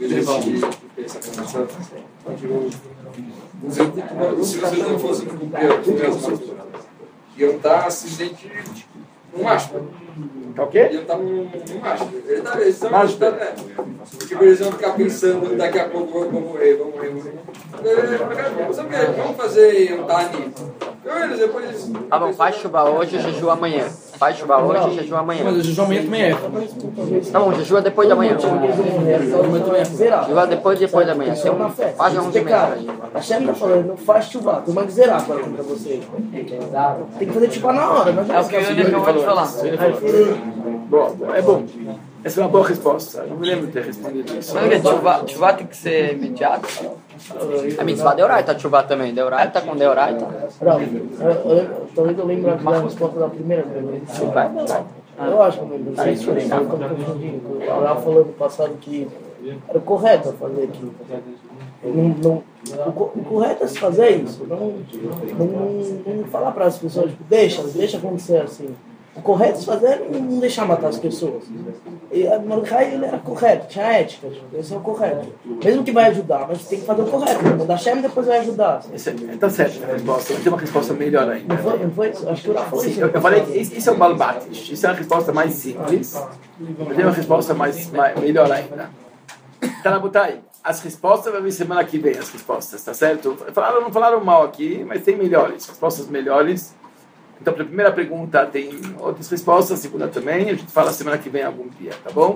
Se vocês não fossem cumprir as mesmas, iam estar simplesmente um aspa.
Tá o quê?
Iam estar um aspa. Eles estão, né? Tipo, eles iam ficar pensando, daqui a pouco eu vou morrer, vou morrer, vou morrer. Sabe o que? Vamos fazer um tani. Eles depois eles...
Tá bom, faz chuva hoje, jejua amanhã. Faz chuva hoje e jejua amanhã.
Mas o jejum amanhã também é.
Tá bom, jejua depois da manhã. Jejua depois depois da manhã. Tem um, quase onze meses.
A Hashem tá falando, não faz chuva, tu vai zerar agora contra você. Tem que fazer chuva na hora, não
é o que eu acabou de falar.
Bom, é bom. Essa é uma boa resposta. Não me lembro de ter respondido isso.
Mas chuva tem que ser imediato?
A mitzvah deoraita, chuva também. Deoraita com deoraita.
Talvez eu lembre da resposta da primeira vez.
Vai, vai.
Eu acho que eu lembro. Não sei se eu lembro. Eu confundi. O Aral falou no passado que era correto fazer aquilo. Não, não, o, o correto é se fazer isso. Não, não, não, não falar para as pessoas, tipo, deixa, deixa acontecer assim. O correto se fazer é não deixar matar as pessoas. E a Mordecai, ele era correto, tinha ética, esse é o correto. Mesmo que vai ajudar, mas tem que fazer o correto. Mandar Hashem depois vai ajudar.
Está certo a resposta. Tem uma resposta melhor ainda.
Não foi? Não foi? Acho que eu falei isso.
Eu, eu falei que isso é o balbatish. Isso é a resposta mais simples. Mas tem uma resposta mais, mais, melhor ainda. Tá na Butai. As respostas vai vir semana que vem, as respostas, tá certo? Falaram, não falaram mal aqui, mas tem melhores. Respostas melhores Então, para a primeira pergunta tem outras respostas, a segunda também, a gente fala semana que vem algum dia, tá bom?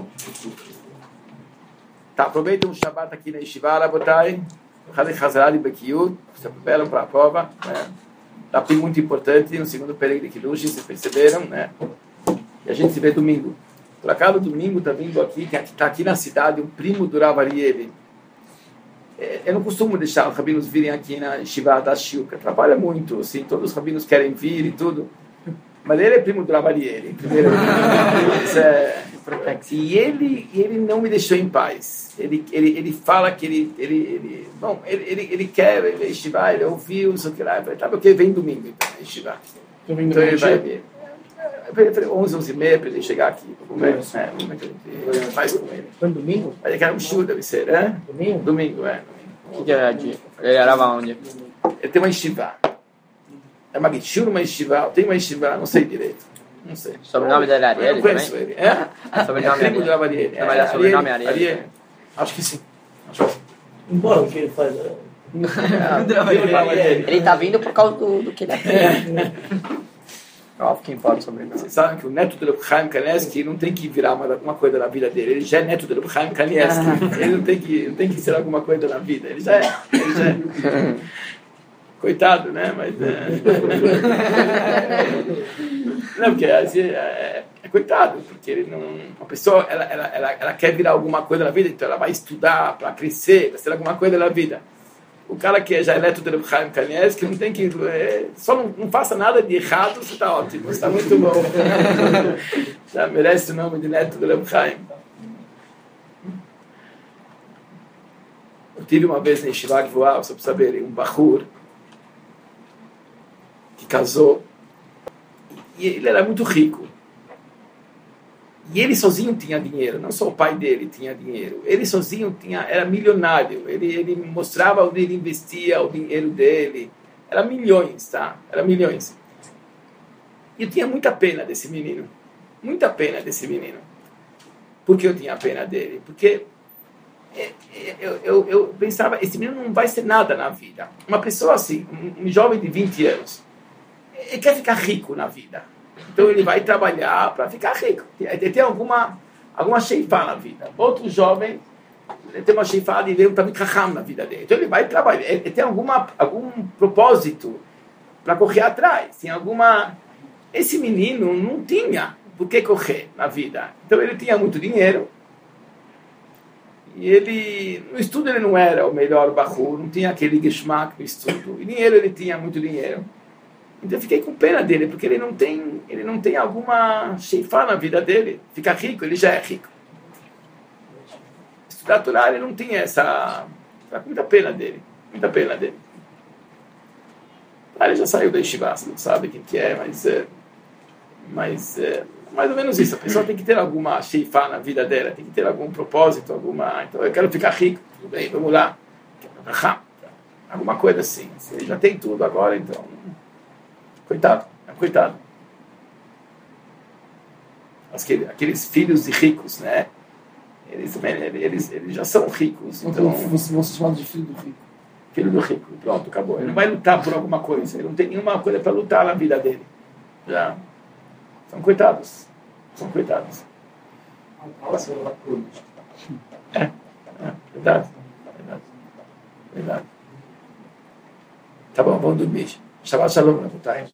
Tá, aproveitem o Shabbat aqui na Yeshiva, Rabotai, Hadei Hazarali Bekiut, se preparam para a prova, né? Tá bem muito importante, no segundo período de Kiddush, vocês perceberam, né? E a gente se vê domingo. Por acaso, domingo está vindo aqui, está aqui na cidade, um primo do Rav Arieli. Eu não costumo deixar os rabinos virem aqui na Yeshiva da Shilka. Trabalha muito, assim, todos os rabinos querem vir e tudo. Mas ele é primo do Rav Arieli. Primeiro, é, e ele, ele não me deixou em paz. Ele, ele, ele fala que ele, ele, ele, bom, ele, ele, ele quer ele é Yeshiva, ele ouviu, isso que lá. Eu falei, tá, porque vem domingo, então, Yeshiva. Então ele vai vir. Eu falei, onze, onze e meia para ele chegar aqui. Vamos ver, é, vamos ver o que a gente faz com ele.
Foi domingo?
Mas ele quer um show, deve ser, né?
Domingo?
Domingo, é.
O que era de... Ele era onde?
Ele tem uma yeshiva. É uma yeshiva, uma yeshiva. Tem uma yeshiva, não sei direito. Não sei.
O sobrenome dele é Ariel?
Eu não conheço ele. É?
O sobrenome é
Ariel. Ariel.
É, mas é sobrenome Ariel?
Ariel. Acho que sim. Acho que sim.
Embora o que ele faz...
Ele está vindo por causa do, do que ele é. Óbvio que importa sobre ele.
Vocês sabem que o neto do Chaim Kanievski não tem que virar alguma coisa na vida dele. Ele já é neto do Chaim Kanievski. Ele não tem que, não tem que ser alguma coisa na vida. Ele já é. Ele já é. Coitado, né? Mas é... não, porque assim, é, é coitado, porque ele não, uma pessoa ela, ela, ela, ela quer virar alguma coisa na vida, então ela vai estudar para crescer, para ser alguma coisa na vida. O cara que já é neto do Chaim Kanievski não tem que é, só não, não faça nada de errado, você está ótimo, você está muito bom. Já merece o nome de neto do Chaim. Eu tive uma vez em Yeshiva Gvoá, só para saber, um bahur que casou e ele era muito rico. E ele sozinho tinha dinheiro, não só o pai dele tinha dinheiro. Ele sozinho tinha, era milionário. Ele, ele mostrava onde ele investia o dinheiro dele. Era milhões, tá? Era milhões. E eu tinha muita pena desse menino. Muita pena desse menino. Por que eu tinha pena dele? Porque eu, eu, eu pensava, esse menino não vai ser nada na vida. Uma pessoa assim, um, um jovem de vinte anos, ele quer ficar rico na vida. Então ele vai trabalhar para ficar rico. Ele tem alguma, alguma sheifá na vida. Outro jovem ele tem uma sheifá de ver um tamid chacham na vida dele. Então ele vai trabalhar. Ele tem alguma, algum propósito para correr atrás. Tem alguma... Esse menino não tinha por que correr na vida. Então ele tinha muito dinheiro. E ele... No estudo ele não era o melhor bahur. Não tinha aquele geschmack no estudo. E nem ele, ele tinha muito dinheiro. Então eu fiquei com pena dele, porque ele não tem, ele não tem alguma sheifá na vida dele. Ficar rico, ele já é rico. Estudar Torá, ele não tinha essa... Fica com muita pena dele. Muita pena dele. Ah, ele já saiu da Yeshiva, você não sabe quem que é, mas... É, mas é mais ou menos isso. A pessoa tem que ter alguma sheifá na vida dela, tem que ter algum propósito, alguma... Então eu quero ficar rico. Tudo bem, vamos lá. Alguma coisa assim. Ele já tem tudo agora, então... Coitado, coitado. Aqueles, aqueles filhos de ricos, né? Eles, eles, eles já são ricos. Então,
você, você chama de filho do rico.
Filho do rico, pronto, acabou. Ele não vai lutar por alguma coisa. Ele não tem nenhuma coisa para lutar na vida dele. Já. São coitados. São coitados. É, é verdade. Verdade. Verdade. Tá bom, vamos dormir. Shabbat Shalom, Rabotai.